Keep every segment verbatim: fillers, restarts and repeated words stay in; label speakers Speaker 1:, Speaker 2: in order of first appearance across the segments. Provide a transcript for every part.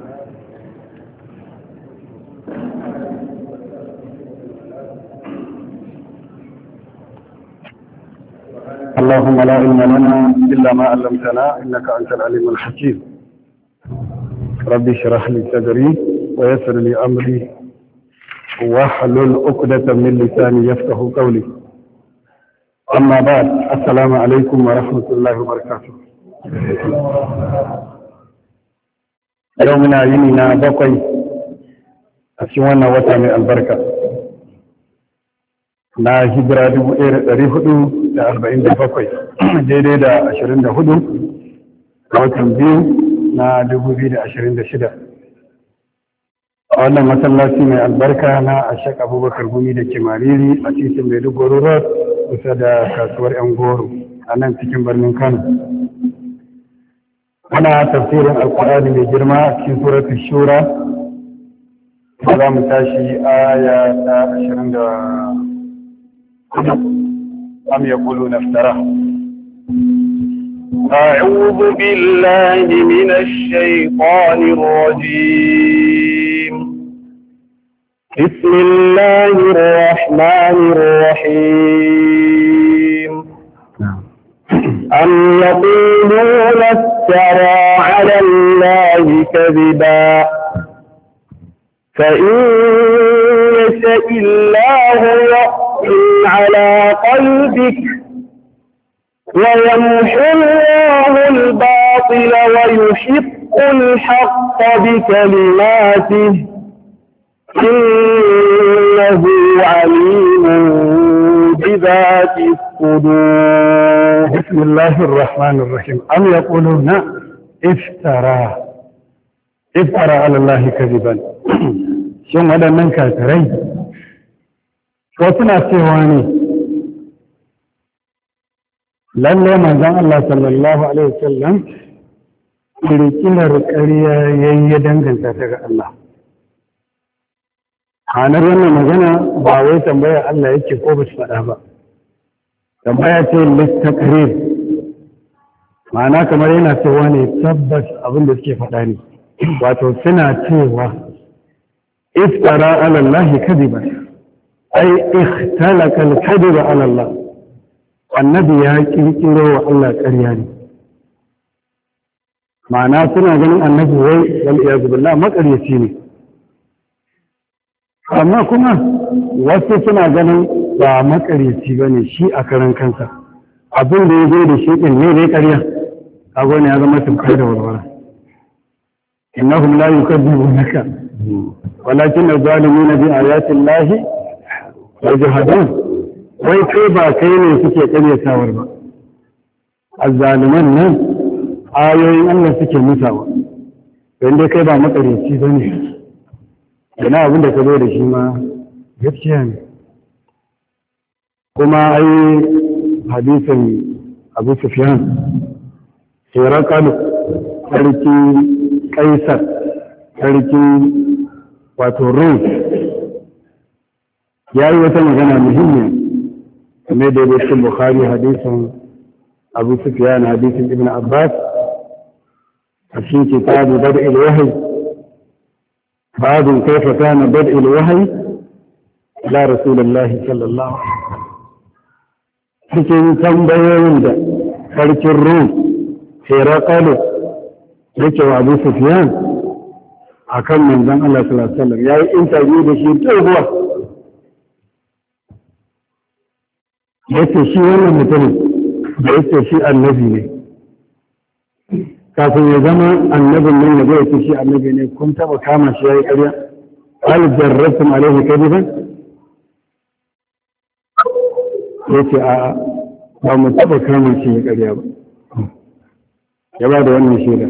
Speaker 1: اللهم لا علم لنا إلا ما علمتنا إنك أنت العليم الحكيم. ربي اشرح لي صدري ويسر لي أمري واحلل عقدة من لساني يفقهوا قولي. أما بعد، السلام عليكم ورحمة الله وبركاته. يومنا يمنا بقي أسوانا وطني البركة na hijira dubu ɗaya da ɗari hudu da arba'in da bakwai daidai da ashirin da hudu a watan biyu na dubu biyu da ashirin da shida a wannan masallaci mai albarka na ashek abubakar gumi da ke mariri a titin maiduguri road kusa da kasuwar yan goro a nan cikin birnin kano. Ana tafsirin alkur'ani mai girma a cikin suratul shura, za mu tashi aya ta ashirin da أم يقولون افتراه.
Speaker 2: أعوذ بالله من الشيطان الرجيم. بسم الله الرحمن الرحيم. أم يقولون افترى على الله كذبا فإن يشاء الله على قلبك ويمحو الله الباطل ويحق الحق بكلماته إنه عليم بذات الصدور.
Speaker 1: بسم الله الرحمن الرحيم. أم يقولون افترى افترى على الله كذبا. شو هذا من كافرين؟ wasu na cewa ne lalle manzon Allah sallallahu alaihi wasallam kirkirar ƙarya yayi ya danganta ta ga Allah. Hanar wannan magana ba wai tambaya Allah yake ko ba su faɗa ba, tambaya ce littaqrir, ma'ana kamar yana cewa ne tabbas abin da suke faɗa ne, wato suna cewa iftara ala Allah kadiban ai ikhtalaka al-kadhib ala Allah, annabi ya kirkiro wa Allah ƙarya ne. Ma'ana suna ganin annabi wai wal iyaz billah maƙaryaci ne, amma kuma wasu suna ganin ba maƙaryaci bane shi a karan kansa, abin da ya zo da shi din ne dai ƙarya, kago ne ya zama tumkai da warwara. innahum la yukadzibunaka walakin az-zalimuna bi ayati llahi wajahadun. wai kai ba kai ne suke karyatawar ba, azzaliman nan ayoyin Allah suke musawa, don dai kai ba makaryaci ba ne, yana abin da ka zo da shi ma gaskiya ne. kuma ai hadisin Abu Sufyan Herakal sarki Kaisar sarki wato Rum ya yi wata magana muhimmiya game da cikin Bukhari hadisin Abu Sufyan hadisin Ibn Abbas a cikin kitabu Bad'il Wahyi, babu kaifa kana Bad'il Wahyi ila Rasulullahi sallallahu alaihi wasallam. Cikin tambayoyin da sarkin Rum Herakal yake wa Abu Sufyan akan manzon Allah sallallahu alaihi wasallam, yayi interview da shi doguwa. yake shi wannan mutumin da yake shi annabi ne, kafin ya zama annabin nan ya zai ce shi annabi ne, kun taba kama shi ya yi ƙarya? hal jarrabtum alaihi kadiban? yace a ba mu taba kama shi ya ƙarya ba, ya ba da wannan shaida.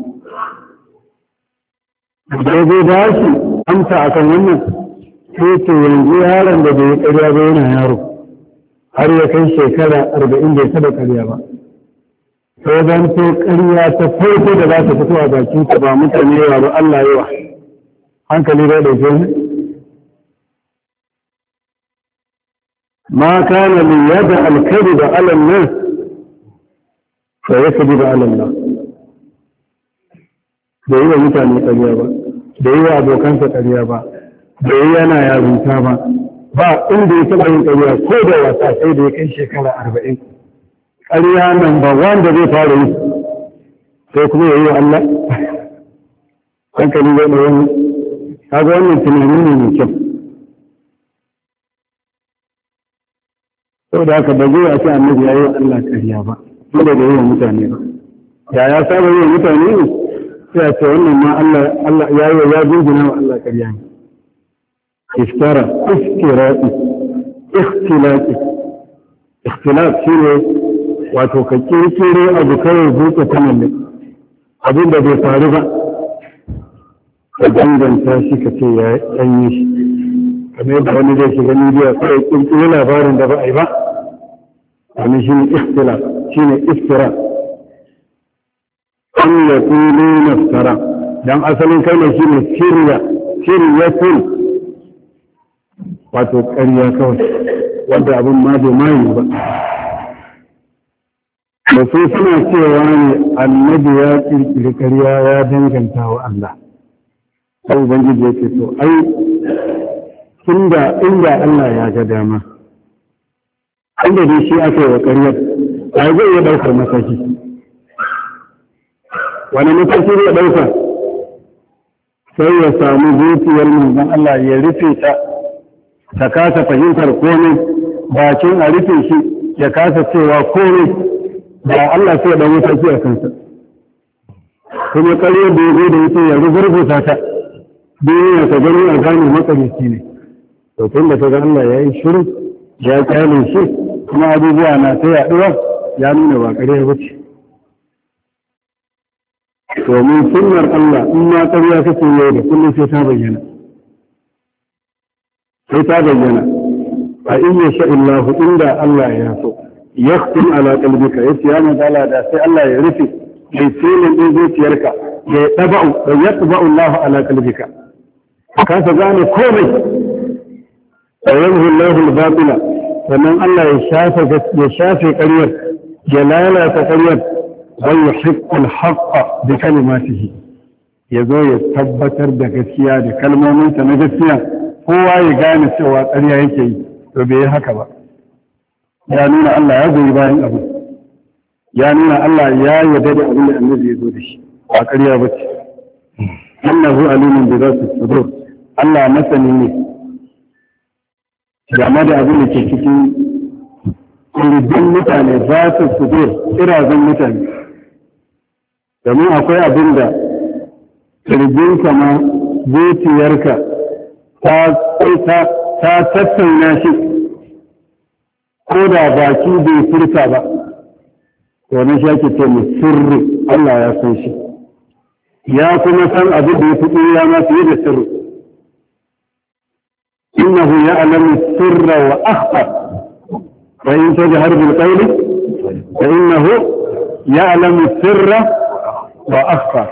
Speaker 1: da zai ba shi amsa akan wannan sai ce yanzu yaron da bai yi ƙarya ba yana yaro har ya kai shekara arba'in bai taɓa ƙarya ba, sai zan to ƙarya ta farko da za ta fito a bakin ta ba mutane yawa ba Allah yawa, hankali da ɗauke ne. ma kana li yada al-kadhib ala an-nas fa yakdhib ala Allah. da yi wa mutane ƙarya ba da yi wa abokansa ƙarya ba da yi yana yarinta ba ba inda ya taɓa yin ƙarya ko da wasa sai da ya kai shekara arba'in ƙarya nan ba wanda zai fara yi sai kuma ya yi wa Allah hankali zai da wani kaga wannan tunani ne mai kyau saboda haka ba zai a ce annabi ya yi wa Allah ƙarya ba inda da yi wa mutane ba ya ya saba yi wa mutane ne sai a ce wannan ma Allah ya yi wa ya jingina wa Allah ƙarya ne iftara iftira'i ikhtilaqi ikhtilaq shine wato ka kirkiro abu kawai zuka ta mallaki abin da bai faru ba ka danganta shi ka ce ya ɗanyi shi kamar yadda wani zai shiga midiya kawai kirkiro labarin da ba a yi ba wani shi ne ikhtilaq shi ne iftira an ya kulu naftara don asalin kalmar shi ne shirya shiryatun wato ƙarya kawai wanda abin ma bai mayu ba da su suna cewa ne annabi ya ƙirƙiri ƙarya ya danganta wa Allah sai ubangiji ya ce to ai inda inda Allah ya ga dama inda dai shi aka yi wa ƙaryar ai zai iya ɗaukar mataki wani mataki zai ɗauka sai ya samu zuciyar manzon Allah ya rufe ta ta kasa fahimtar komai bakin a rufe shi ya kasa cewa komai ba Allah sai da wuta a kansa kuma kare da ya zo da wuta ya rubuta ta duniya ta gani a gane makarici ne to tun da ta ga Allah ya yi shiru ya kyale shi kuma abubuwa na ta yaduwa ya nuna ba kare ya wuce domin sunnar Allah in ma ƙarya kake yau da kullum sai ta bayyana sai ta bayyana a in ya sha illahu inda Allah ya so yakhtim ala qalbika yace ya madala da sai Allah ya rufe mai filin din zuciyarka ya tabau da yatba'u Allah ala qalbika ka sa gane komai ayyuhu Allah al-batila sannan Allah ya shafe ya shafe ƙaryar ya lalata ƙaryar wa yuhiqqu al-haqqa bi kalimatihi yazo ya tabbatar da gaskiya da kalmominsa na gaskiya kowa ya gane cewa ƙarya yake yi to bai yi haka ba ya nuna Allah ya goyi bayan abu ya nuna Allah ya yarda da abin da annabi ya zo da shi ba ƙarya ba ce annahu alimun bi zati sudur Allah masani ne game da abin da ke cikin ƙirjin mutane za su sudur kirazan mutane domin akwai abin da ƙirjinka ma zuciyarka ta tattauna shi ko da baki bai furta ba wani shi ake ce mai sirri Allah ya san shi ya kuma san abin da ya fi ya ma fiye da sirri innahu ya'lamu sirra wa akhfa wa in tajhar bil qawli fa innahu ya'lamu sirra wa akhfa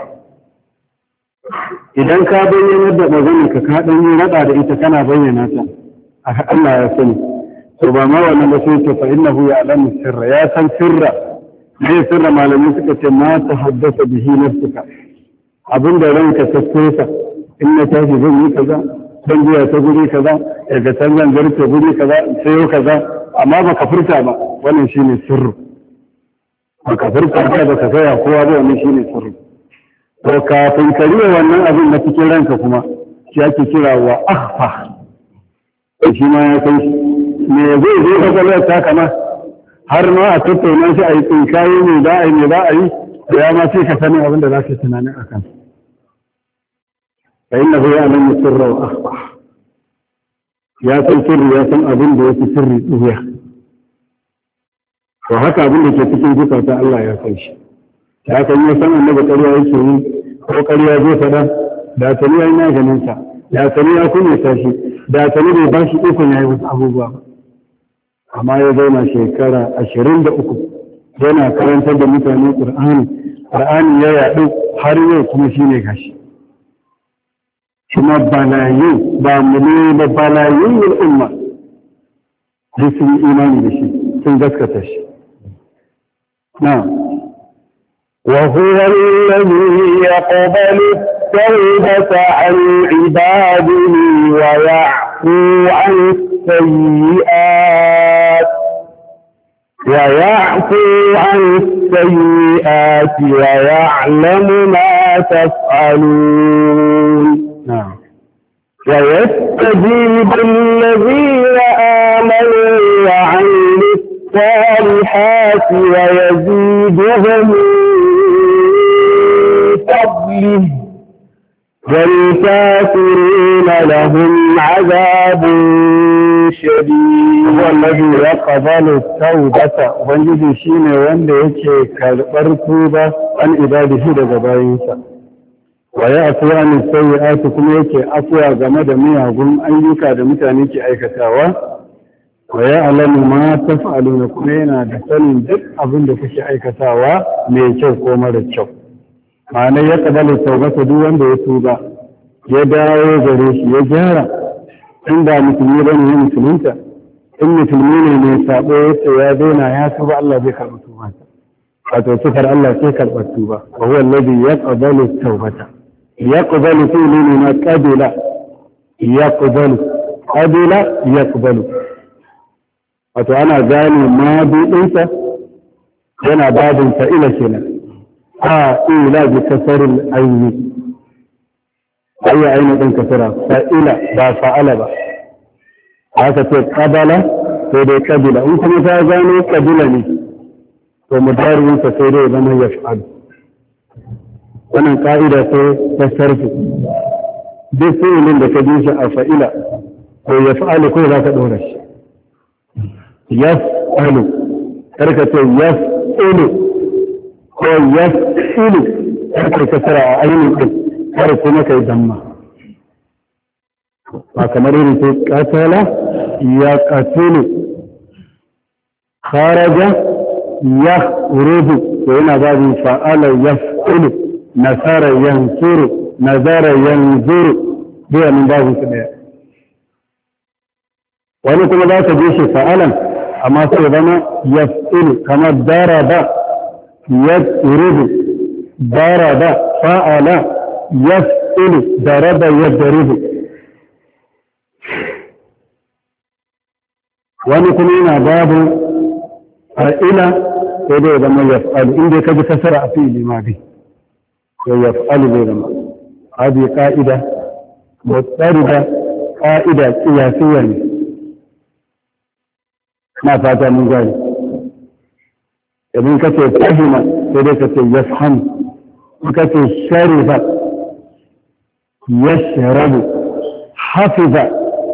Speaker 1: idan ka bayyana da maganar ka ka dan yi rada da ita kana bayyana ta Allah ya sani to ba ma wannan ba sai to fa innahu ya'lamu sirra ya san sirra ne sirra malami suka ce ma ta haddasa bihi nafsuka abinda ranka ta kosa in na tashi zan yi kaza dan biya ta guri kaza daga san zan garke guri kaza sayo kaza amma baka furta ba wannan shine sirru baka furta ba baka saya kowa ba wannan shine sirru to kafin kariya wannan abin na cikin ranka kuma shi ake kira wa akhfa shi ma ya kai me zai zo kwakwalwar ta kama har ma a tattauna shi a yi tsinkaye ne za a yi ne za a yi da ya ma sai ka sani abin da za ka yi tunanin a kan fa inna hu ya'lamu sirra wa akhfa ya san sirri ya san abin da yake sirri tsiya to haka abin da ke cikin zukata Allah ya san shi ya san ya san annabi ƙarya yake yi ko ƙarya zai faɗa da tani ya yi maganin sa da tani ya kunya shi da tani bai ba shi ikon ya yi wasu abubuwa ba amma ya zauna shekara ashirin da uku yana karantar da mutane ƙur'ani ƙur'ani ya yaɗu har yau kuma shi ne gashi kuma balayin ba mu ne ba balayin yin umma duk sun yi imani da shi sun gaskata shi na
Speaker 2: وهو الذي يقبل التوبة عن عباده ويعفو عن السيئات ويعفو عن السيئات ويعلم ما تفعلون.
Speaker 1: نعم.
Speaker 2: ويستجيب الذين آمنوا وعملوا الصالحات ويزيدهم من فضله والكافرين لهم عذاب شديد.
Speaker 1: هو الذي يقبل التوبة وبنجي شيني wanda yake karɓar tuba an ibadihi daga bayinsa wa ya'fu an sayyi'ati kuma yake afuwa game da miyagun ayyuka da mutane ke aikatawa wa ya'lamu ma taf'aluna kuma yana da sanin duk abin da kuke aikatawa mai kyau ko mara kyau. Ma'ana ya kabalu taubata duk wanda ya tuba ya dawo gare shi ya gyara in ba musulmi ba ne musulunta in musulmi ne mai sabo ya ce ya daina ya tuba Allah zai karɓi tuba wato sifar Allah sai karɓar tuba wa huwa alladhi yaqbalu tawbata yaqbalu fi'li ma qabila yaqbalu qabila yaqbalu wato ana gane ma ɗinsa yana babin fa'ila kenan a ila bi kasaril aini ayi aini din kasara fa'ila ba fa'ala ba haka ce qabala sai dai kabila in kuma ta gano kabila ne to mudari'in sa sai dai zama yaf'al wannan ka'ida ce ta sarfi duk fi'ilin da ka ji shi a fa'ila ko yaf'alu ko za ka dora shi yaf'alu karka ce yaf'alu ko yaf'ilu karka kasara a ainihin din kar kuma kai damma ba kamar irin ce katala ya katulu kharaja ya urudu to yana babin fa'ala yaf'ulu nasara yansuru nazara yanzuru biya min babin su daya wani kuma za ka je shi fa'alan amma sai zama yaf'ulu kamar daraba yadrubu daraba fa'ala yaf'ulu daraba yadrubu wani kuma yana babu fa'ila sai dai zama yaf'alu inda ka ji kasara a fi'ili ma bi to yaf'alu zai zama hadi qa'ida mutarida qa'ida qiyasiyya ne na fata mun gani idan ka ce fahima sai dai ka ce yafham in ka ce sharifa yashrabu hafiza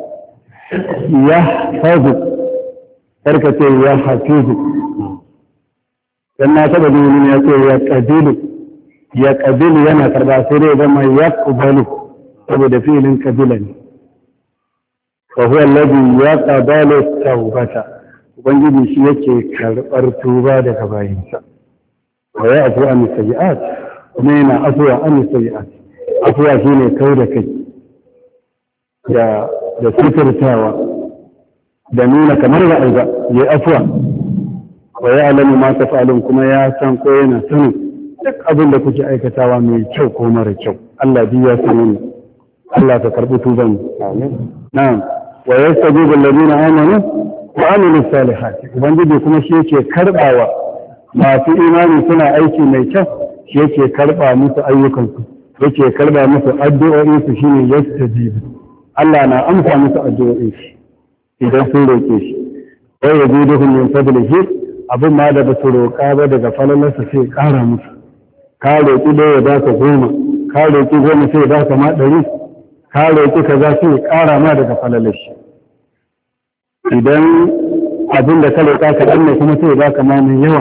Speaker 1: yahfazu karka ce ya hafizu dan na taba dinin ya ce ya qadilu ya qadilu yana karba sai dai zama ya qabalu saboda fi'ilin qabila ne wa huwa alladhi yaqbalu tawbata ubangiji shi yake karbar tuba daga bayinsa wa ya'fu an sayyi'at kuma yana afuwa an sayyi'at afuwa shine kai da kai da da sitirtawa da nuna kamar ba a ga ya afuwa wa ya alamu ma tafalun kuma ya san ko yana sanin duk abin da kuke aikatawa mai kyau ko mara kyau Allah bi ya sani Allah ka karbi tuban amin na'am wa yastajibu alladhina amanu wa amilus salihati ubangiji kuma shi yake karbawa masu imani suna aiki mai kyau shi yake karba musu ayyukansu yake karba musu addu'o'insu shine yastajibu Allah na amsa musu addu'o'insu idan sun roƙe shi wai ya zo duhun yin fadlihi abin ma da ba su roƙa ba daga falalarsa sai ƙara musu ka roƙi ɗaya ya baka goma ka roƙi goma sai ya baka ma ɗari ka roƙi kaza sai ya ƙara ma daga falalar shi idan abin da ka roƙa kaɗan ne kuma sai ya baka ma mai yawa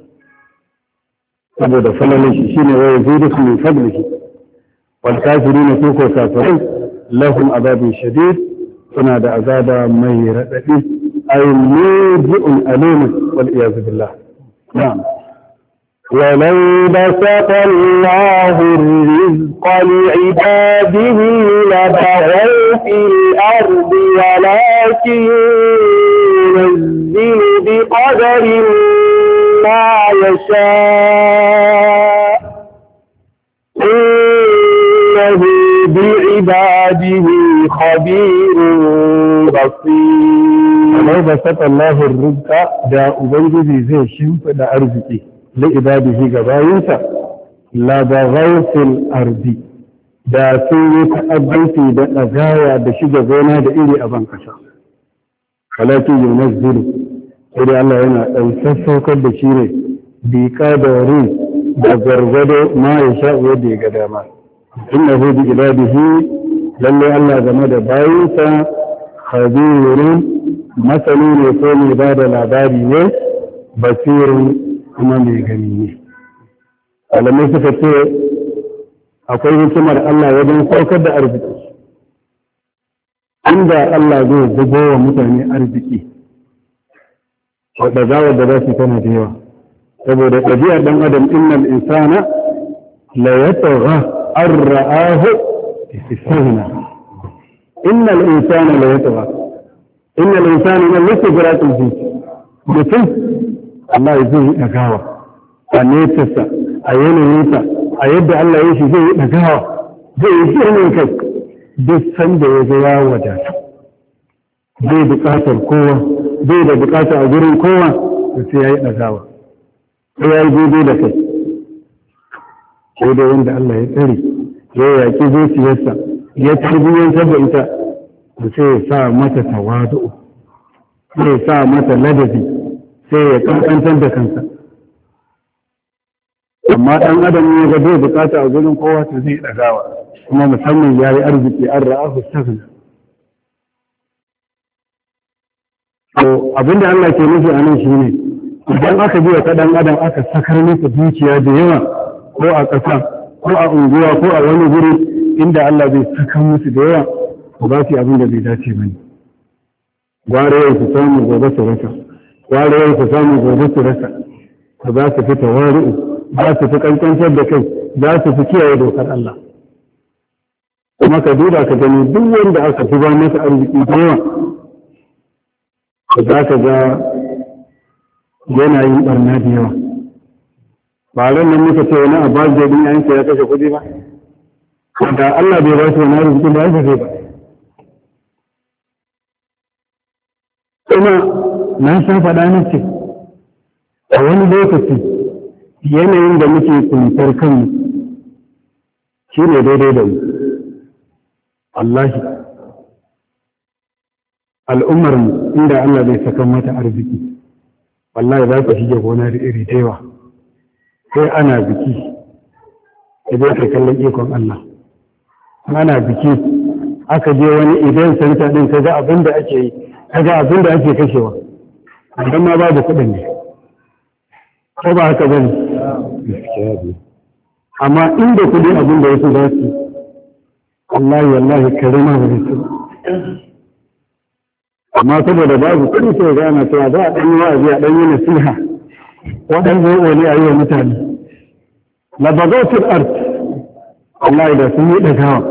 Speaker 1: saboda falalar shi shine wai ya zo duhun yin fadlihi wal kafirina su ko kafirai lahum azabun shadid suna da azaba mai raɗaɗi ay muji'un alimun wal iyaz billah na'am
Speaker 2: ولو بسط الله الرزق لعباده لبغوا في الأرض ولكن ينزل بقدر ما يشاء بعباده خبير بصير.
Speaker 1: ولو بسط الله الرزق دا أبنجي زي شنف دا أرزقي لعباده gabayinsa la baghaw fil ardi da sun yi ta'addanci da ɗagaya da shiga gona da iri a ban kasa walakin yunazzilu sai Allah yana ɗan sassaukar da shi ne bi qadarin da gargado ma ya sha yadda ya ga dama innahu bi ibadihi lalle Allah game da bayinsa khabirun masani ne ko mai ba da labari ne basirun kuma mai gani ne. Alamai suka ce akwai hikimar Allah wajen saukar da arziki. Inda Allah zai zubo wa mutane arziki, wadda zawar da za su tana da yawa. Saboda ɗabi'ar ɗan adam innal insana la yatagha an ra'ahu istighna. Innal insana la yatagha. Innal insana man lasfiratul fi. Mutum Allah zai yi ɗagawa a netarsa, a yanayinsa, a yadda Allah ya shi zai yi ɗagawa, zai yi girman kai duk sanda ya ga ya wadata. Zai buƙatar kowa, zai da buƙata a gurin kowa, da sai ya yi ɗagawa. Sai ya yi daidai da kai. Sai da wanda Allah ya tsare, ya yaƙi zuciyarsa, ya tarbiyyantar da ita, da sai ya sa mata tawadu, sai ya sa mata ladabi. sai ya kankantar da kansa amma ɗan adam ne ga zai bukata a gurin kowa ta zai ɗagawa kuma musamman ya yi arziki an ra'ahu stagna to abinda Allah ke nufi a nan shine idan aka biya ta ɗan adam aka sakar masa dukiya da yawa ko a ƙasa ko a unguwa ko a wani guri inda Allah zai sakar musu da yawa ko ba su abin da bai dace ba ne gware yau su samu gobe su rasa warewar ku samu gobe su rasa ku za su fi tawari'u za su fi kankantar da kai za su fi kiyaye dokar Allah kuma ka duba ka gani duk wanda aka fi ba masa arziki da yawa za ka ga yana yin barna da yawa ba ran nan muka ce wani abbas da din yayin ya kashe kuɗi ba da Allah bai ba shi wani arziki ba ya zai ba kuma na sha faɗa na ce a wani lokaci yanayin da muke kuntar kanmu shi ne daidai da mu Allahi al'ummarmu inda Allah bai saka mata arziki wallahi za ka shige gona da iri da yawa sai ana biki idan ka kallon ikon Allah ana biki aka je wani idan santa ɗin ka ga abin da ake yi ka ga abin da ake kashewa idan ma babu kuɗin ne ko ba haka bane amma inda kuɗi abin da yake za su wallahi wallahi karima ba su amma saboda babu kuɗi sai ga ana cewa za a ɗan yi wa'azi a ɗan yi nasiha waɗanda ya ne a yi wa mutane la bagautul art wallahi da sun yi ɗagawa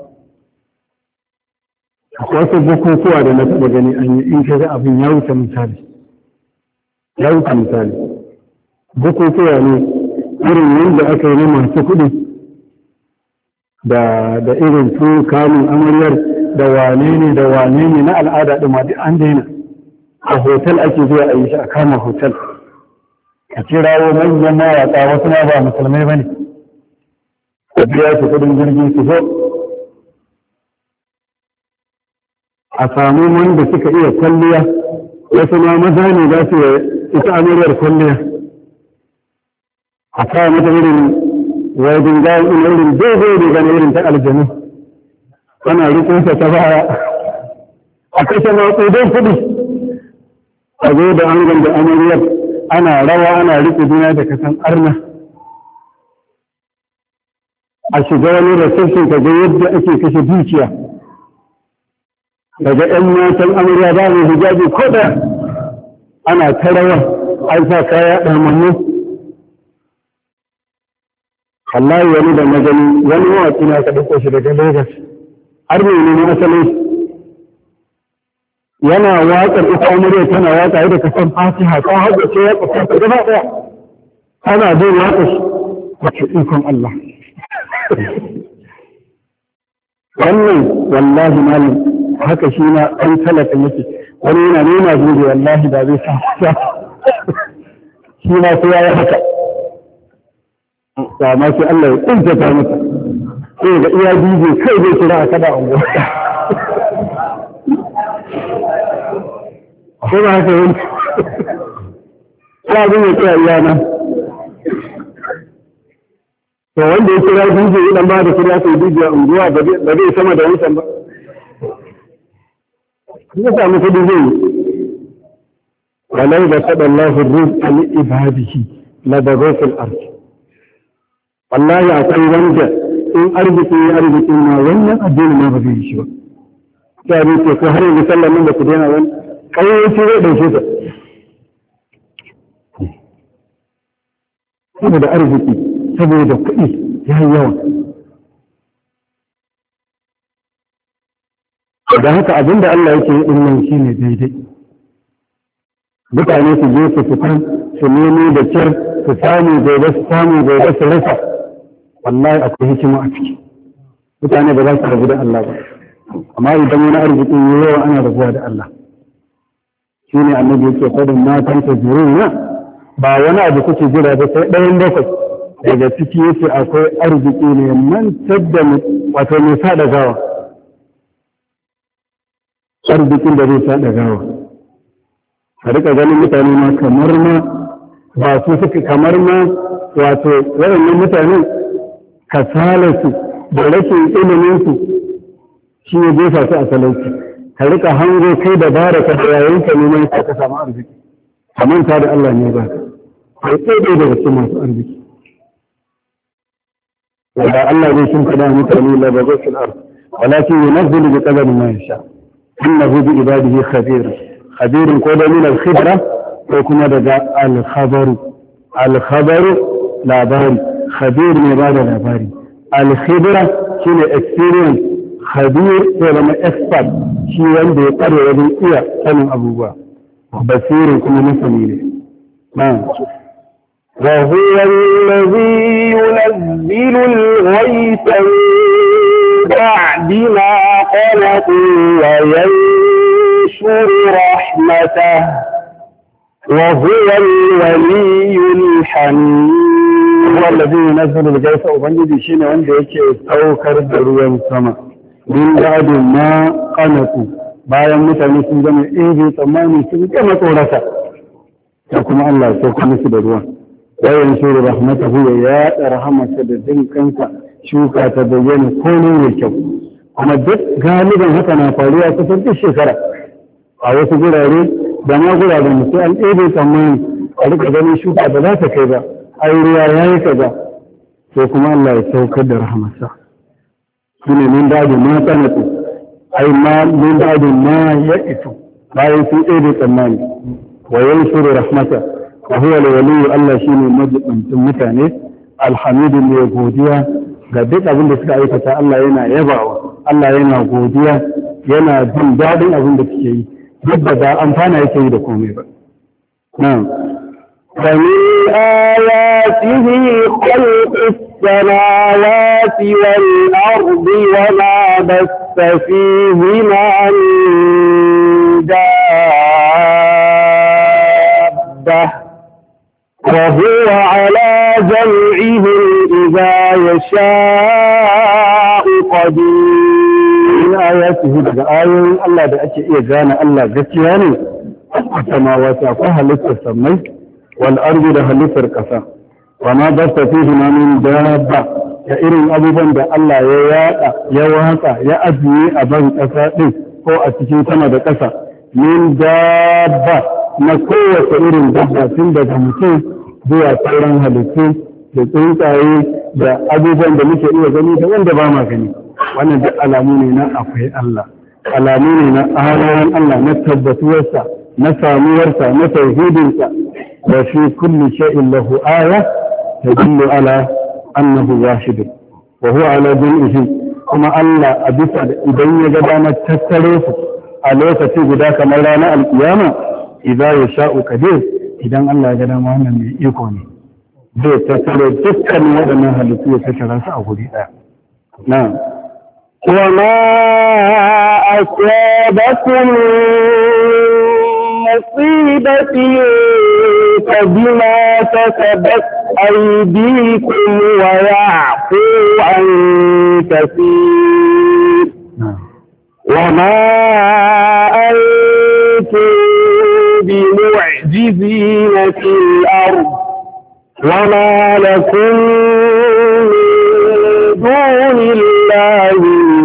Speaker 1: wasu bukukuwa da na taɓa gani an yi in ka ga abin ya wuce misali ya wuce misali bukukuwa ne irin yadda aka yi na masu kuɗi da da irin su kamun amaryar da wane ne da wane ne na al'ada ɗin ma duk an daina a hotel ake zuwa a yi shi a kama hotel a kirawo manyan mawaƙa wasu ma ba musulmai ba ne a biya su kuɗin jirgin su zo a samu wanda suka iya kwalliya wasu ma maza ne za su ita amaryar kwalliya a kawo mata irin wajen gawon ina irin dogo ne gane irin ta aljanu ana rikonsa ta baya a kashe maƙudan kuɗi a zo da angon da amaryar ana rawa ana riƙe juna da kasan arna a shiga wani reception ka ga yadda ake kashe dukiya daga ‘yan matan amarya ba mai hijabi ko da ana ta rawa an sa kaya ɗamannu wallahi wani da magani wani mawaƙi na ka ɗauko shi daga Lagos har ne ne asali yana waƙar ita amarya tana waƙa yadda ka san fatiha ta haɗa ce ya ƙasa ta gaba ɗaya tana bin waƙa shi wacce ikon Allah wannan wallahi malam haka shi na ɗan talaka yake wani yana nuna zuwa wallahi da zai sa shi ma sai ya yi haka ba ma sai Allah ya kunta ta masa sai ga iya dije kai zai kira a kada unguwa ko ba haka yin ya zai tsaya iya nan to wanda ya kira dije idan ba da kira sai dije a unguwa ba zai sama da wancan ba ya samu kudi zai walau da taɓa Allahun rizqa li ibadihi la baghaw fil ard wallahi akwai wanda in arziki ya arziki ma wannan addini ma ba zai yi shi ba sai ne ce ko har yanzu sallar nan da ku daina wani kawai zai dauke ta saboda arziki saboda kuɗi ya yi yawa da haka abinda Allah yake yi ɗin shi ne daidai mutane su je su fita su nemi da kyar su samu gobe su samu gobe su rasa wallahi akwai hikima a ciki mutane ba za su rabu da Allah ba amma idan wani arziki ne yawa ana rabuwa da Allah shi ne annabi yake faɗin matan ta na ba wani abu kuke jira ba sai ɗayan bakwai daga ciki yake akwai arziki ne mantar da wato mai sada gawa arzikin da zai sada gawa a rika ganin mutane ma kamar ma ba su suka kamar ma wato waɗannan mutanen kasalarsu da rashin iliminsu shi ne jefa su a talauci ka rika hango kai da bara ka da yayin ka neman ka ka samu arziki ka manta da Allah ne ba kai tsaye daga cikin masu arziki wanda Allah zai shin kada mutane la bazu fil ard walakin yunzilu bi qadarin ma yasha innahu bi ibadihi khabir khabir ko da min al khibra ko kuma daga al khabar al khabar labari khabir ne ba da labari al khibra shine experience khabir ko zama expert shi wanda ya kware wajen iya sanin abubuwa basirin kuma masani ne na'am
Speaker 2: وهو الذي ينزل الغيث من بعد ما قنطوا وينشر رحمته وهو الولي الحميد
Speaker 1: هو الذي ينزل الغيث وبنجي شيء wanda yake saukar da ruwan sama min ba'd ma qanatu bayan mutane sun gama inji tsammani sun gama tsorata da kuma Allah ya sauka musu da ruwan wayan shuru rahmatahu ya yaɗa rahamarsa da jin kansa shuka ta bayyana komai mai kyau kuma duk galiban haka na faruwa kusan duk shekara a wasu gurare da ma guraren mutu an ɗebe tsammani a rika ganin shuka ba za ta kai ba ai ruwa ya yi kaza sai kuma Allah ya saukar da rahamarsa shi ne min dadi ma tsanatu ai ma min dadi ma ya ito bayan sun ɗebe tsammani wayan shuru rahmata وهو الولي الله شيني مجد متاني الحميد اللي godiya ga duk abin da suka aikata Allah yana yabawa Allah yana godiya yana jin dadin abin da suke yi duk da ba amfana yake yi da komai ba na'am
Speaker 2: ومن آياته خلق السماوات والأرض وما بث فيهما من دابة وهو على جمعهم إذا يشاء قدير
Speaker 1: من آياته daga ayoyin Allah da ake iya gane Allah gaskiya ne samawati akwai halittar samai wal ardi da halittar ƙasa wa ma basta fihi ma min dabba ya irin abubuwan da Allah ya yada ya watsa ya ajiye a ban ƙasa din ko a cikin sama da ƙasa min dabba na kowace irin dabba tun daga mutum zuwa sauran halittu da tsuntsaye da abubuwan da muke iya gani da wanda ba ma gani wannan duk alamu ne na akwai Allah alamu ne na ayoyin Allah na tabbatuwarsa na samuwarsa na tauhidinsa wa fi kulli shay'in lahu aya tadullu ala annahu wahid wa huwa ala jam'ihi kuma Allah a bisa idan ya ga damar tattare su a lokaci guda kamar ranar alkiyama idza yasha'u qadir idan Allah ya ga dama wannan mai iko ne zai tattare dukkan waɗannan halittu ya tattara su a guri ɗaya na'am
Speaker 2: وما أصابكم مصيبة فبما كسبت أيديكم ويعفو عن كثير وما أنتم بمعجزين في الأرض وما لكم من دون الله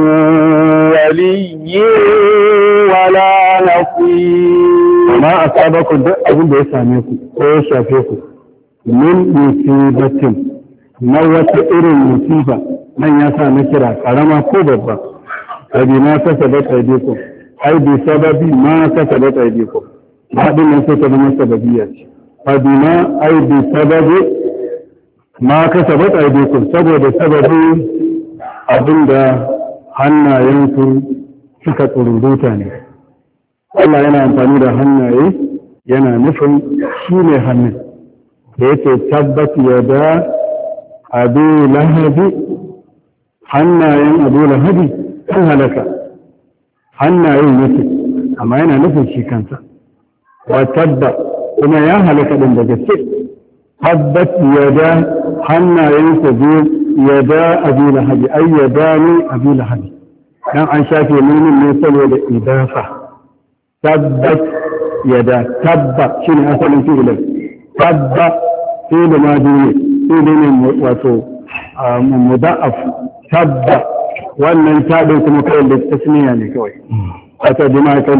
Speaker 2: ولي ولا نصير
Speaker 1: وما أصابكم أبن بيسانيكم ويشافيكم من مصيبة نوة إرن مصيبة من يسا نكرا كرما كوبا فبما كسبت أيديكم أي بسبب ما كسبت أيديكم بعد ما كسبت سببيات فبما أي بسبب ما كسبت أيديكم سبب سبب abinda hannayensu suka tsururuta ne. Allah yana amfani da hannaye yana nufin shi ne hannun da yake tabbat ya da abu lahabi hannayen abu lahabi kan halaka hannayen yake amma yana nufin shi kansa wa tabba kuma ya halaka ɗin da gaske tabbat ya da hannayensa biyu ya da abu lahabi ai ya da ne abu lahabi dan an shafe nunin ne saboda idafa tabbat ya da tabba shi ne asalin fi'ilin tabba sai da ma duniya sai da ne wato muda'af tabba wannan tabin kuma kawai da tasniya ne kawai wato jama'a kan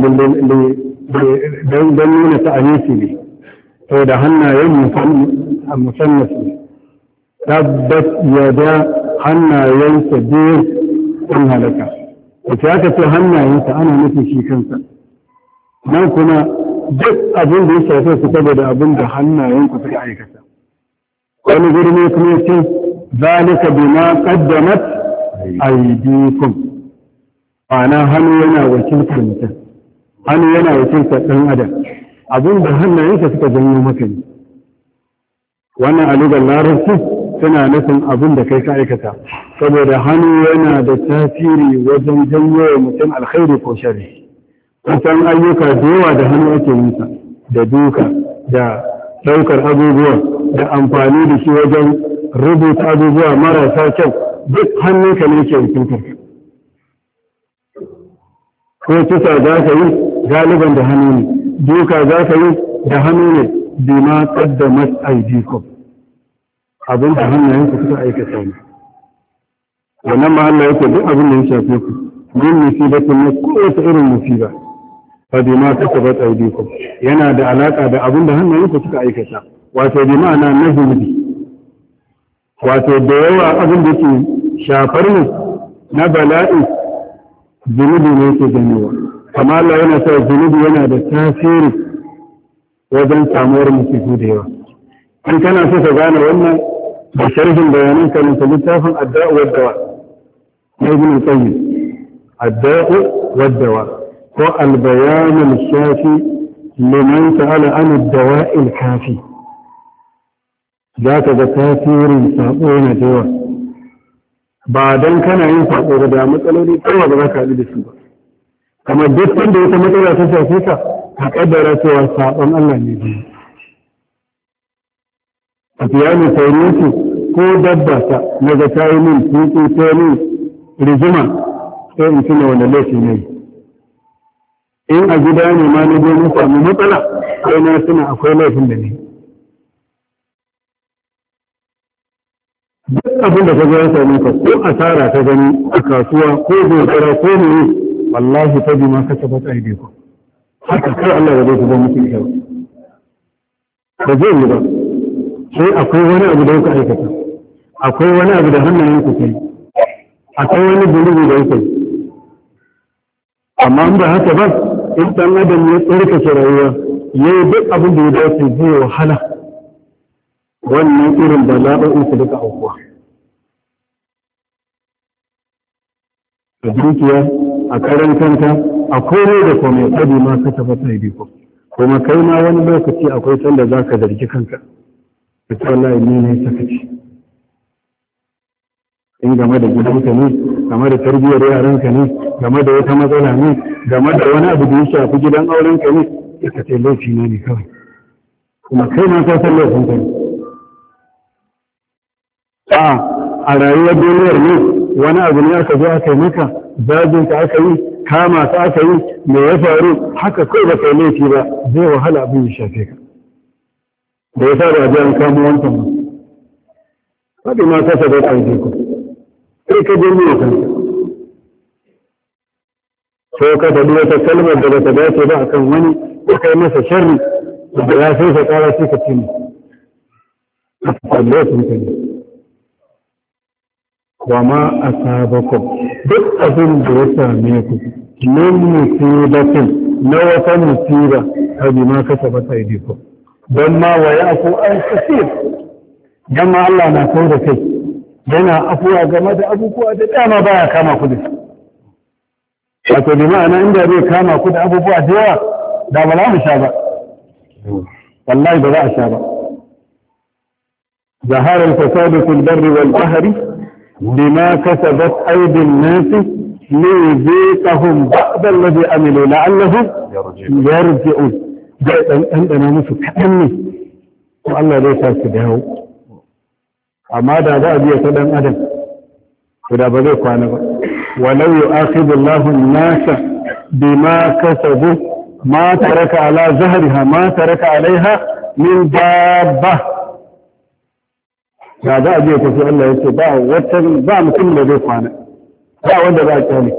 Speaker 1: don nuna ta'anisi ne to da hannayen musannaf ne tabbat ya da hannayensa biyu sun halaka wace aka ce hannayensa ana nufin shi kansa nan kuma duk abin da ya shafe su saboda abin da hannayenku suka aikata wani guri ne kuma ce zalika bima qaddamat aydikum ana hannu yana wakiltar mutum hannu yana wakiltar ɗan adam abin da hannayensa suka janyo maka ne wannan a lugar larabci suna nufin abin da kai ka aikata saboda hannu yana da tasiri wajen janyo wa mutum alkhairi ko shari kusan ayyuka da yawa da hannu ake yin sa da duka da ɗaukar abubuwa da amfani da shi wajen rubuta abubuwa marasa kyau duk hannunka ne ke wakiltar ko kisa za ka yi galiban da hannu ne duka za ka yi da hannu ne bima qaddamat aydikum abin da hannayenku suka aikata ne wannan ma Allah yake duk abin da ya shafe ku min musibatin na kowace irin musiba fa bima kasabat aydikum yana da alaka da abin da hannayenku suka aikata wato bi ma'ana na zunubi wato da yawa abin da ke shafar mu na bala'i zunubi ne yake janyowa amma Allah yana sa zunubi yana da tasiri wajen samuwar musibu da yawa in kana so ka gane wannan da sharhin bayanan karanta littafin adda'u waddawa na ibn qayyim adda'u waddawa ko al-bayan al-shafi liman sa'ala an ad-dawa'i al-kafi zaka ga tasirin sabo na dawa ba dan kana yin sabo da matsaloli kawai ba za ka da su ba kamar duk wanda wata matsala ta shafe ka ka kaddara cewa sabon Allah ne biyu a fiyani sauransu ko dabba ta na ga ta yi min tutu ta min rijima sai in tuna wanda laifi ne in a gida ne ma na je na samu matsala sai na tuna akwai laifin da ne duk abin da ka ga ya sami ka ko asara ta gani a kasuwa ko gobara ko ne wallahi ta bi ma ka tabbata aide ku haka kai Allah ya zai ga mutum ita ba zai yi ba sai akwai wani abu da kuka aikata akwai wani abu da hannayen ku kai akwai wani zunubi da kuka amma in ba haka ba in dan adam ya tsarkake rayuwa yayi duk abin da ya dace zai wahala wannan irin bala'o'in su duka aukuwa da dukiya a karan kanta a komai da komai kadi ma ka tabbata yi ko kuma kai ma wani lokaci akwai sanda za ka zargi kanka ka ce wallahi ni ne sakaci in game da gidanka ne game da tarbiyyar yaranka ne, game da wata matsala ne, game da wani abu da ya shafi gidan aurenka ne, ka ce laifi na ne kawai. Kuma kai ma ka san laifin ka ne. A a rayuwar duniyar ne wani abu ne aka zo aka yi maka, zagin ka aka yi, kama ka aka yi, me ya faru haka kai ba kai laifi ba, zai wahala abin ya shafe ka. Da ya sa da an kamo wancan ba. Faɗi ma kasa da ɗauke ku. Sai ka je ne kanka. Ko ka faɗi wata kalmar da ba ta dace ba akan wani, ko kai masa sharri, da ya sai ka ƙara sai ka cini. Allah sun kai. Wa ma asabakum duk abin da ya same ku min musibatin na wata musiba ka bi ma kasabat aydikum dan ma wa ya'fu an kaseer dan ma Allah na kawo da kai yana afuwa game da abubuwa da dama baya kama ku da su wato bi ma'ana inda zai kama ku da abubuwa da yawa da ba za mu sha ba wallahi ba za a sha ba zahara al-fasadu fil barri wal bahri بما كسبت أيدي الناس ليذيقهم بعض الذي عملوا لعلهم يرجعون عندنا نفس كأني والله ليس كده أما دا دا أبي يتدن أدم فدا بذيك وانا ولو يؤاخذ الله الناس بما كسبوا ما ترك على ظهرها ما ترك عليها من دابة ya za a je tafi Allah ya ce ba wata ba mutum da zai kwana ba wanda za a kyale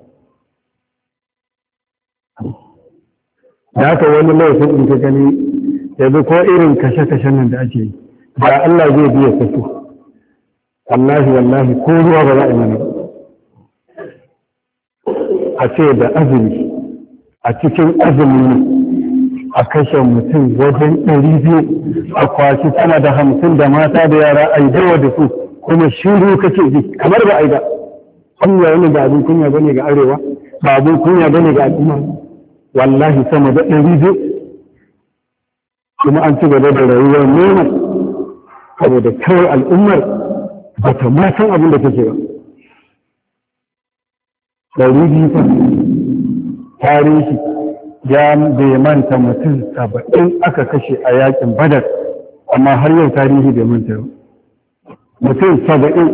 Speaker 1: da haka wani laifin in ka gani yanzu ko irin kashe-kashen nan da ake yi ba Allah zai biya kasu wallahi wallahi ko ruwa ba za a yi mana a ce da azumi a cikin azumi a kashe mutum wajen ɗari biyu a kwashi sama da hamsin da mata da yara a yi dawa da su kuma shiru kake ji kamar ba a yi ba kunya wani ba abin kunya bane ga arewa ba abin kunya bane ga al'umma wallahi sama da ɗari biyu kuma an ci gaba da rayuwar noma saboda kawai al'ummar ba ta ma san abin da take ba ɗari biyu fa tarihi ya bai manta mutum saba'in aka kashe a yakin badar amma har yau tarihi bai manta ba mutum saba'in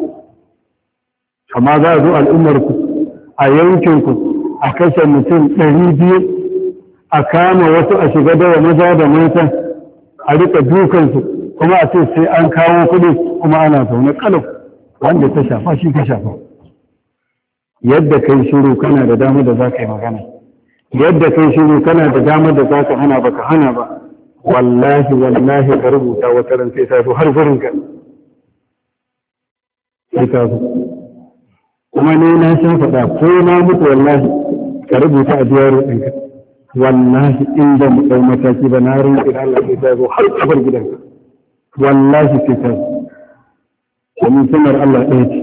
Speaker 1: amma za a zo al'ummarku a yankinku a kashe mutum ɗari biyu a kama wasu a shiga dawa maza da mata a rika dukansu kuma a ce sai an kawo kuɗi kuma ana zaune kalau wanda ta shafa shi ka shafa yadda kai shiru kana da damar da za ka yi magana yadda kai shiru kana da damar da za ka hana ba ka hana ba wallahi wallahi ka rubuta wata ran sai ta zo har gurinka sai ta zo kuma ne na sha faɗa ko na mutu wallahi ka rubuta a biyaro ɗinka wallahi inda mu ɗau mataki ba na rinƙi da Allah sai ta zo har kafar gidanka wallahi sai ta zo domin sunar Allah ɗaya ce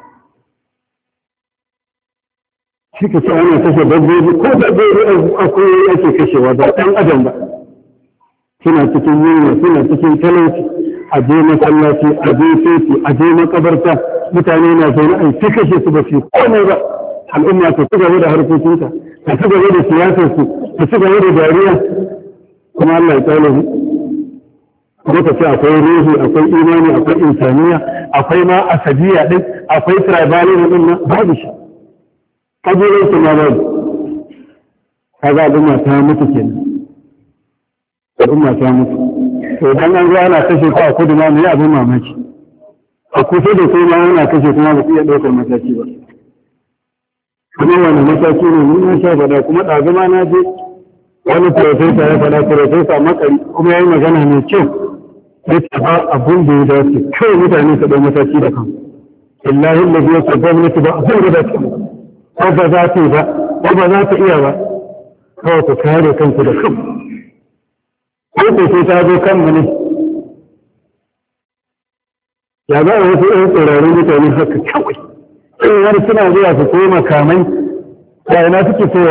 Speaker 1: shi ka ce ana kashe dabbobi ko dabbobi akwai ake kashewa ba ɗan adam ba suna cikin yunwa suna cikin talauci a je masallaci a je titi a je makabarta mutane na zaune a ci kashe su ba su komai ba al'umma ta ci gaba da harkokinta ta ci gaba da siyasarsu ta ci gaba da dariya kuma Allah ya tsale mu lokaci akwai ruhi akwai imani akwai insaniya akwai ma asabiya din akwai tribalism din nan babu shi kabilan su ma babu kaga al'umma ta mutu kenan al'umma ta mutu to dan an zo ana kashe ko a kudu ma mai abin mamaki a kusa da kai ma ana kashe kuma ba su iya ɗaukar mataki ba kuma wani mataki ne ni na sha faɗa kuma ɗazuma na je wani profesa ya faɗa profesa makari kuma ya yi magana mai kyau ya ce ba abin da ya dace kawai mutane su ɗau mataki da kan illahi da biyu su gwamnati ba abin da dace ko ba za ta yi ba ko ba za ta iya ba kawai ku kare kanku da kan ko ko sai ta zo kan mu ne ya za a wasu ɗan tsirarin mutane haka kawai in wani suna zuwa su koyi makamai ya ina suke kowa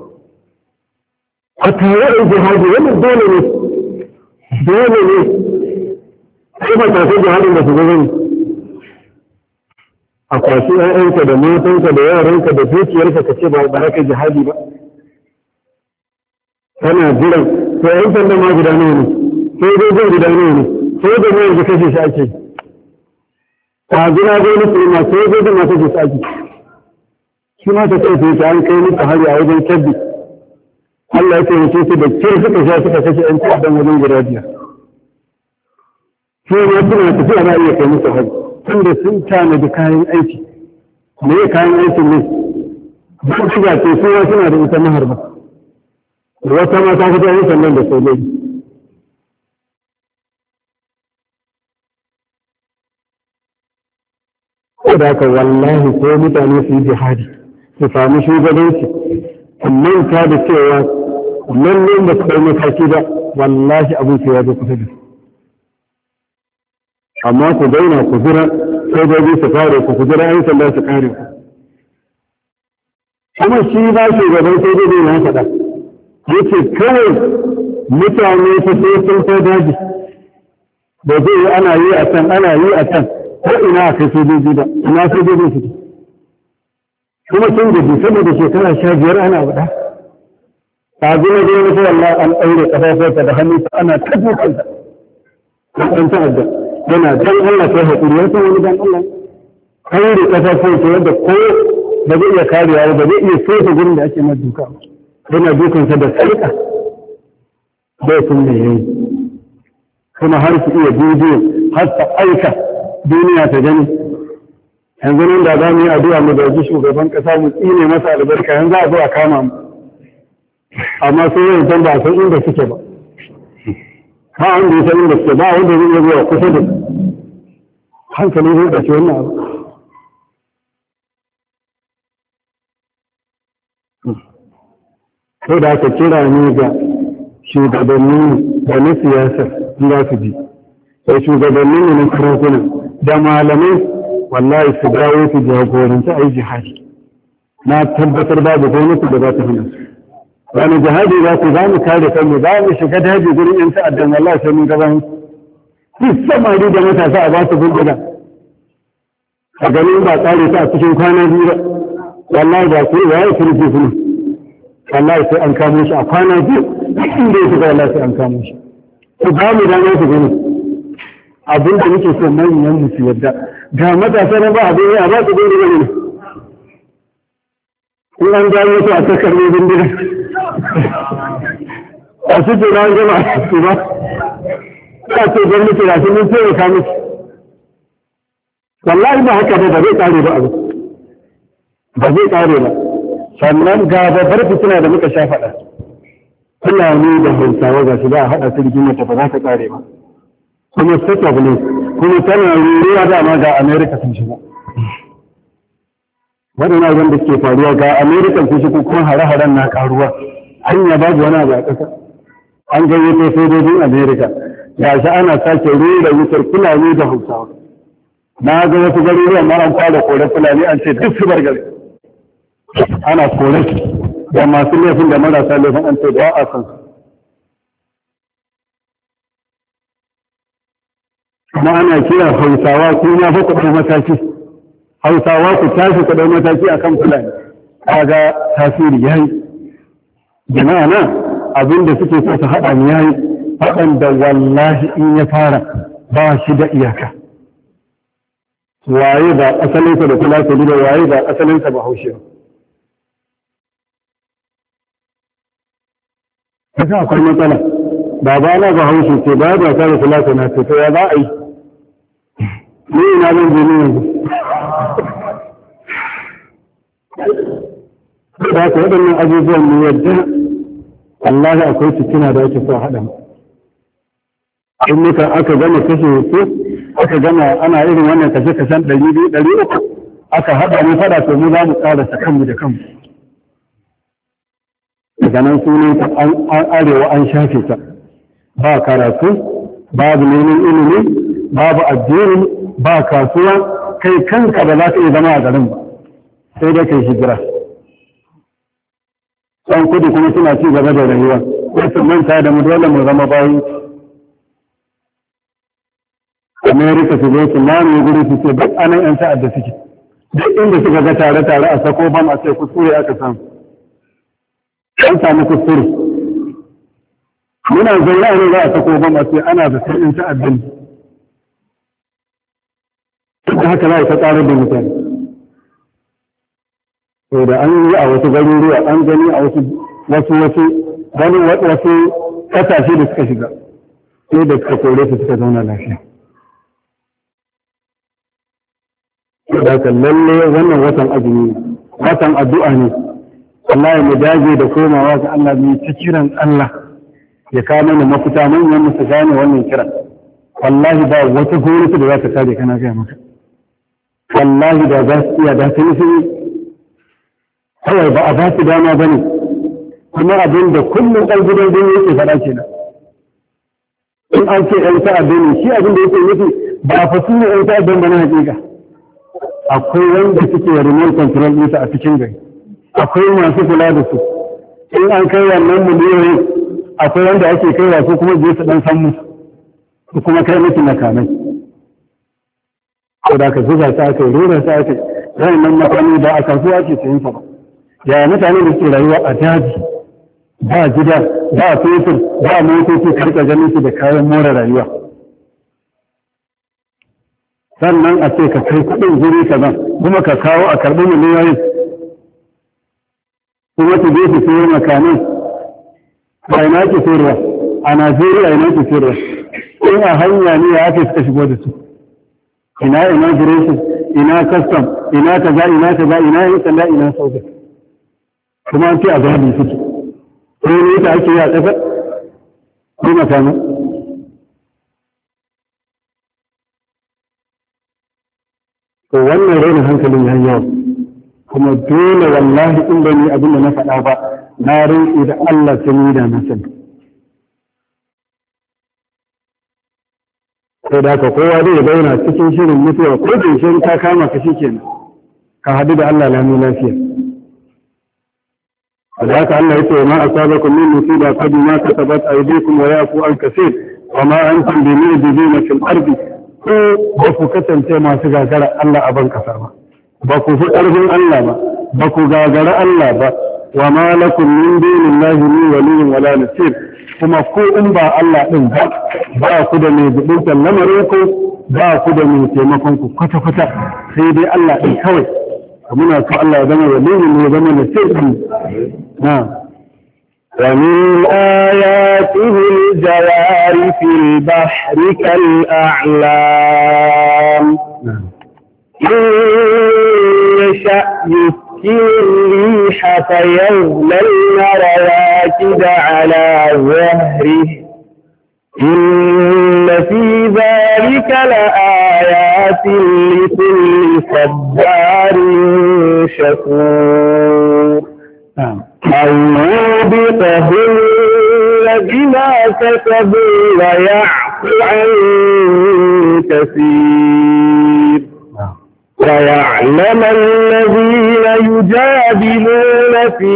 Speaker 1: a tare da jihadi wannan dole ne dole ne sai matakan jihadin da su zo ne a kwashi ‘ya'yanka da motanka da yaranka da dukiyarka ka ce ba ba haka jihadi ba kana jiran to ‘yan sanda ma guda nawa ne sai dai zai guda nawa ne sai da ne yanzu kashe shi ake ta gina zai nufi ma sai dai da ma kashe shi ake shi ma ta kai sai an kai musu hari a wajen tabbi Allah ya taimake su da kyar suka sha suka kashe ‘yan ta'addan wajen guda biyar sai ma suna tafiya na iya kai musu hari tunda sun tanadi kayan aiki me ya kayan aikin ne ba su ga ce suna suna da ita maharba wata mata fita yin sannan da sojoji ko da haka wallahi ko mutane su yi jihadi su sami shugabanci manta da cewa lallai ba su ɗau mataki ba wallahi abin su ya zo kusa da su amma ku daina ku jira sojoji su kare ku ku jira ‘yan sanda su kare ku kuma shi ba shugaban sojoji na faɗa yake kawai mutane su sai sun kai daji da zai yi ana yi a can ana yi a can ko ina a kai sojoji ba ina sojoji su kuma sun gaji saboda shekara sha biyar ana faɗa ta zina da wani wallah an ɗaure ƙafafuwarsa da hannunsa ana ta dukansa ɗan ta'adda yana dan Allah sai haƙuri ya san wani dan Allah kai da kasafin ta yadda ko ba zai iya karewa ba zai iya soke gurin da ake masa duka yana dukansa da sarƙa bai sun da yayi kuma har su iya bidiyo har su aika duniya ta gani yanzu nan da za mu yi addu'a mu dauki shugaban ƙasa mu tsine masa albarka yanzu a zo a kama mu amma sai yau dan ba san inda suke ba ba wanda ya san inda suke ba wanda zai iya zuwa kusa da hankali zai ɗauki wannan abu ko da aka kira ne ga shugabanni da na siyasar za su ji da shugabanni ne na sarakuna da malamai wallahi su dawo su jagoranci a yi jihadi na tabbatar babu gwamnati da za ta hana su wani jihadi za ku za mu kare kanmu za mu shiga daji gurin yan ta'addan wallahi sai mun gaban duk samari da matasa a ba su bindiga a ganin ba tsare ta a cikin kwana biyu ba wallahi ba su ya yi turki su ne wallahi sai an kamo shi a kwana biyu inda ya shiga wallahi sai an kamo shi ku ba mu dama su gani abin da muke so manyan mu su yadda ga matasa na ba abin ya ba su bindiga ne in an gano su a takar ne bindiga a su ce na gama su ba ta ce gwamnati da su mun sai ka musu wallahi ba haka ba ba zai kare ba abu ba zai kare ba sannan ga babbar fitina da muka sha faɗa fulani da hausawa ga su za a haɗa su rigimar ta ba za ta kare ba kuma sassa ne kuma tana ruruwa dama ga amerika sun shiga waɗannan abin da suke faruwa ga amerika sun shiga kuma hare-haren na karuwa hanya babu wani abu a ƙasa an gayyato sojojin amerika ga shi ana sake rura wutar fulani da hausawa na ga wasu garuruwan ma an fara kore fulani an ce duk su bar gari ana kore da masu laifin da marasa laifin an ce ba a san kuma ana kira hausawa ku ya fi kuɗin mataki hausawa ku tashi kuɗin mataki a kan fulani kaga tasiri ya yi jama'a na abin da suke so su haɗa ni ya yi haɗan da wallahi in ya fara ba shi da iyaka waye ba asalinsa da kula ta da waye ba asalinsa ba haushe ba kasa akwai matsala ba ba na ba haushe ce ba ba ta da kula ta na ce to ya za a yi ni ina zan je ni yanzu ba ka waɗannan abubuwan mu yadda wallahi akwai fitina da ake so a haɗa in muka aka gama kashe su aka gama ana irin wannan kashe-kashen ɗari biyu ɗari uku aka haɗa mu faɗa to mu za mu ƙarasa kanmu da kanmu daga nan sunan an arewa an shafe ta ba karatu babu neman ilimi babu addini ba kasuwa kai kanka ba za ka iya zama a garin ba sai dai kai hijira ɗan kudu kuma suna ci gaba da rayuwa ko su manta da mu dole mu zama bayi Amerika su zo su mamaye guri su ce duk anan yan ta'adda suke duk inda suka ga tare-tare a sako bam a sai kuskure aka samu an samu kuskure muna zaune ne za a sako bam a sai ana da sa'in ta'addin duk haka za a ta tsarar da mutane to da an yi a wasu garuruwa an gani a wasu wasu wasu gani wasu kasashe da suka shiga sai da suka kore su suka zauna lafiya da haka lalle wannan watan azumi watan addu'a ne Allah ya mu dage da komawa ga Allah mai ta kiran Allah ya kawo mana mafita manyan musu gane wannan kiran wallahi ba wata gwamnati da za ta kare kana gaya maka wallahi da za su iya da ta yi sun kawai ba a ba su dama ba ne kuma abin da kullum ɗan gidan gani yake faɗa ke nan in an ce ‘yan ta'adda ne shi abin da yake nufi ba fa su ne ‘yan ta'addan ba na hakika akwai wanda suke remote control ɗinsa a cikin gari akwai masu kula da su in an kai wannan miliyoyi akwai wanda ake kai wa su kuma je su ɗan san musu su kuma kai musu makamai ko da ka zuba ta aka yi rura ta aka yi nan makami ba a kasuwa ce sayin sa ba ya mutane da suke rayuwa a daji ba gida ba fetur ba motoci karka ganin su da kayan more rayuwa sannan a ce ka kai kuɗin guri ka zan kuma ka kawo a karɓi miliyoyin kuma su je su sayar makamai a ina ke sayarwa a Najeriya ina ke sayarwa in a hanya ne ya ake suka shigo da su ina immigration ina custom ina kaza ina kaza ina yin sanda ina soja kuma an ce a zaɓi suke ko ne ta ake yi a ƙasar ko makamai to wannan rainin hankalin ya yawa kuma dole wallahi in ban yi abin da na faɗa ba na rinƙi da Allah sani da na sani ko da ka kowa zai bayyana cikin shirin mutuwa ko da shi ta kama ka shi kenan ka haɗu da Allah lami lafiya da haka Allah yake ma asabakum min musiba qad ma kasabat aydikum wa yafu an kaseer wa ma antum bi mu'jizina fil ardi ko ba ku kasance masu gagara Allah a ban kasa ba ba ku fi ƙarfin Allah ba ba ku gagara Allah ba wa ma lakum min dunillahi min waliyyin wala nasir kuma ko in ba Allah din ba ba ku da mai gudunta lamarin ku ba ku da mai taimakon ku kwata kwata sai dai Allah din kawai muna so Allah ya zama waliyyin ne ya zama nasir na
Speaker 2: ومن آياته الجوار في البحر كالأعلام إن يشأ يسكن الريح فيظللن رواكد على ظهره إن في ذلك لآيات لكل صبار شكور أَوْبِقَهُنَّ بِمَا كَسَبُوا وَيَعْفُ عَنْ كَثِيرٍ وَيَعْلَمَ الَّذِينَ يُجَادِلُونَ فِي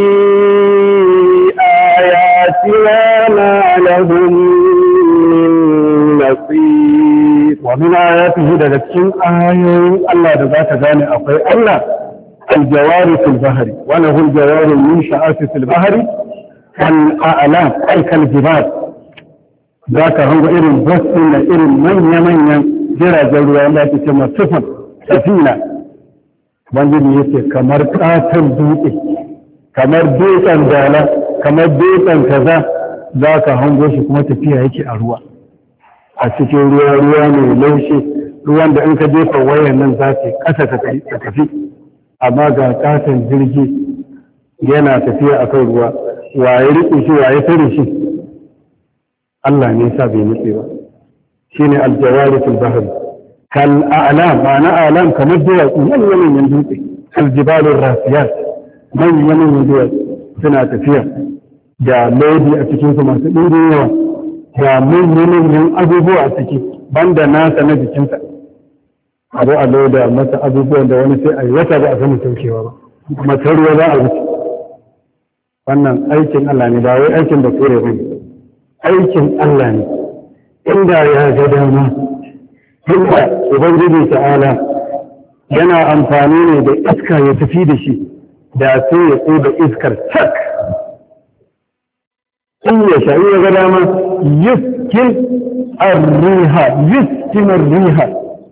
Speaker 2: آيَاتِنَا مَا لَهُم مِّن نَّصِيرٍ
Speaker 1: ومن آياته دلتين آيوين الله دذات ذاني أقوي الله الجوار في البحر وله الجوار المنشآت في البحر كالأعلام أي كالجبال ذاك هو إرن بسنا إرن من يمن جرى جلوى الله تسمى سفن سفينة وانجل يسي كمر قاتل دوئي كمر دوئي دالة كمر دوئي كذا ذاك هم جوش كما تفيها هيك أروى أسكي روى روى من لوشي روى da in ka jefa wayan nan za ta kasa ta tafi amma ga katon jirgi yana tafiya a kan ruwa waye riƙe shi waye tare shi Allah ne sa bai nutse ba shi ne aljawari fil bahri kal a'lam ma'ana a'lam kamar duwatsu manyan manyan dutse kal jibalur rasiyat manyan manyan duwatsu suna tafiya da lodi a cikin su masu ɗimbin yawa da manyan manyan abubuwa a ciki banda nasa na jikinsa abu a loda masa abubuwan da wani sai a yi wata ba a sani saukewa ba kuma ta ruwa za a wuce wannan aikin Allah ne ba wai aikin da tsere ba ne aikin Allah ne inda ya ga dama inda ubangiji ta'ala yana amfani ne da iska ya tafi da shi da sai ya tso da iskar cak in ya sha iya ga dama yuskin arriha yuskin arriha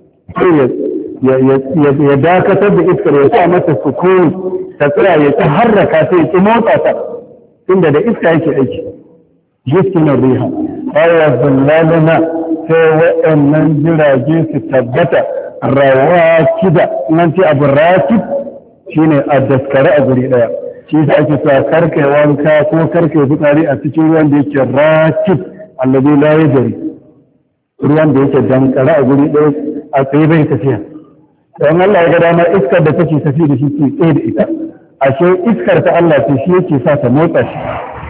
Speaker 1: ya dakatar da iskar ya sa mata sukun ta tsira ya ta harraka ta ya ki motsa ta inda da iska yake aiki yuskin arriha aya zullalana sai waɗannan jirage su tabbata rawakida nan ce abu rakid shine a daskare a guri daya shi yasa ake cewa karkai wanka ko karkai fitsari a cikin ruwan da yake rakid allazi la yajri ruwan da yake dankare a guri daya a tsaye bai tafiya don Allah ya ga dama iskar da take tafi da shi ke tsaye da ita ashe iskar ta Allah ce shi yake sa ta motsa shi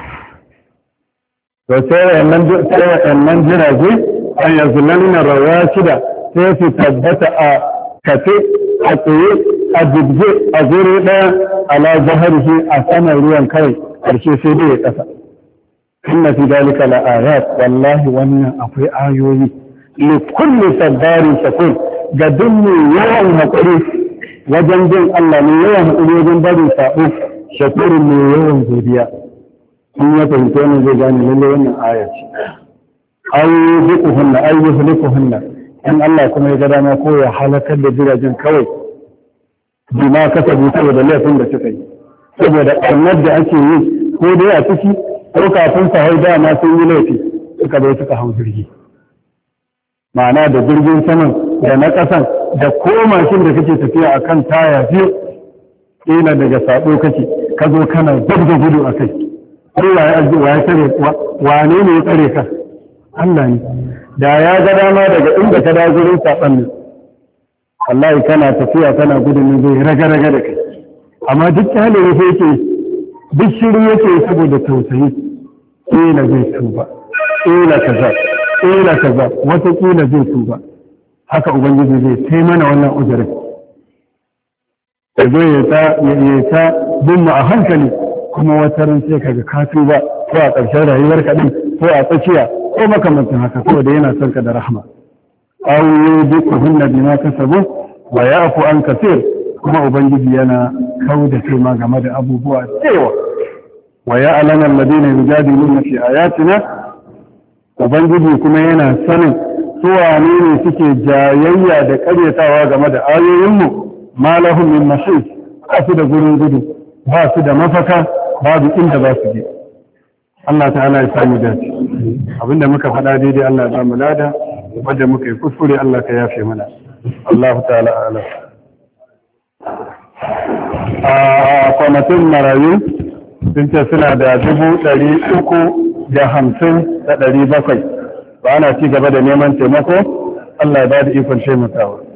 Speaker 1: to sai wayannan sai wayannan jirage an yazulana rawakida sai su tabbata a kafe a tsaye a dubje a zuri ɗaya ala zaharihi a saman ruwan kawai ƙarshe sai dai ya ƙasa inna fi dalika la ayat wallahi wannan akwai ayoyi li kulli sabarin shakur ga duk mai yawan haƙuri wajen bin Allah mai yawan haƙuri wajen barin sabo shakurin mai yawan godiya in ya fahimta wannan zai gane lalle wannan aya ce ayyuhukunna ayyuhukunna in Allah kuma ya ga dama ko ya halakar da jiragen kawai bima kasabu saboda laifin da suka yi saboda ƙarnar da ake yi ko dai a ciki ko kafin su hau dama sun yi laifi suka bai suka hau jirgi ma'ana da jirgin saman da na ƙasan da ko mashin da kake tafiya a kan taya biyu ƙila daga saɓo kake ka zo kana dab da gudu a kai Allah ya aji wa ya tsare wane ne ya tsare ka Allah ne da ya ga dama daga inda ka da gurin saɓan ne wallahi kana tafiya kana gudun ne zai raga-raga da kai amma duk kyale ne sai yake duk shiru yake saboda tausayi ƙila zai tuba ƙila kaza ƙila kaza wata ƙila zai tuba haka ubangiji zai sai mana wannan uzurin da zai ya ta ya ta bin mu a hankali kuma wata ran sai kaga ka tuba ko a ƙarshen rayuwar ka din ko a tsakiya ko makamantan haka saboda yana son ka da rahma aw yudiquhunna bima kasabu wa ya'fu an kaseer kuma ubangiji yana kauda kai ma game da abubuwa cewa wa ya'lamu alladhina yujadiluna fi ayatina ubangiji kuma yana sanin su wane ne suke jayayya da karyatawa game da ayoyinmu ma lahum min mahis ba su da gurin gudu ba su da mafaka babu inda za su je Allah ta'ala ya sami dace abinda muka faɗa daidai Allah ya samu lada wanda muka yi kuskure Allah ka yafe mana Allah ta'ala a'lam a kwamitin marayu sun ce suna da dubu ɗari uku da hamsin da ɗari bakwai ba ana ci gaba da neman taimako Allah ya ba da ikon taimakawa